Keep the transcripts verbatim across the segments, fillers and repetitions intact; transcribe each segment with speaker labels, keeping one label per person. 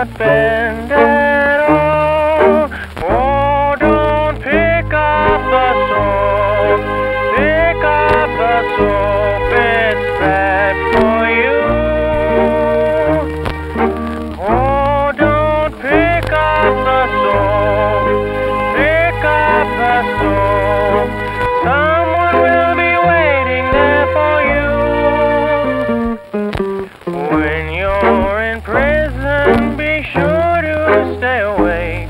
Speaker 1: not bend at all. Oh, don't pick up the soap, pick up the soap, it's bad for you. Oh, don't pick up the soap, pick up the soap, someone will be waiting there for you. When you're in prison, be sure to stay awake.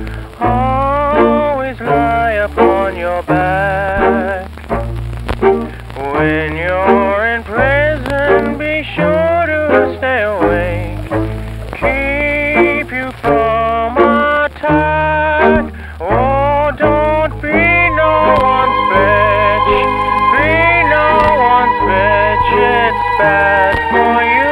Speaker 1: Always lie upon your back. When you're in prison, be sure to stay awake. Keep you from attack. Oh, don't be no one's bitch. Be no one's bitch. It's bad for you.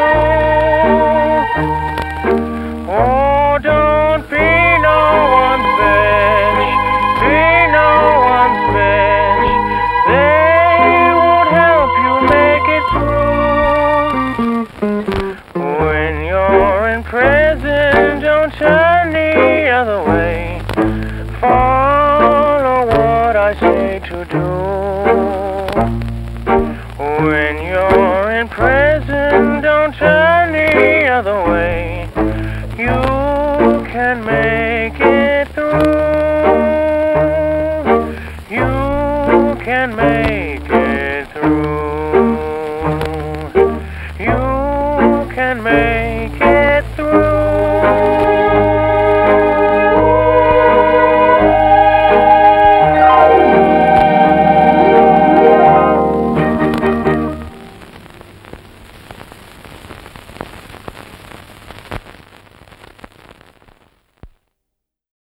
Speaker 1: Oh, don't be no one's bitch. Be no one's bitch. They won't help you make it through. When you're in prison, don't turn the other way. Follow what I say to do. When you're in prison, don't turn the other way. You can make it through. You can make it through.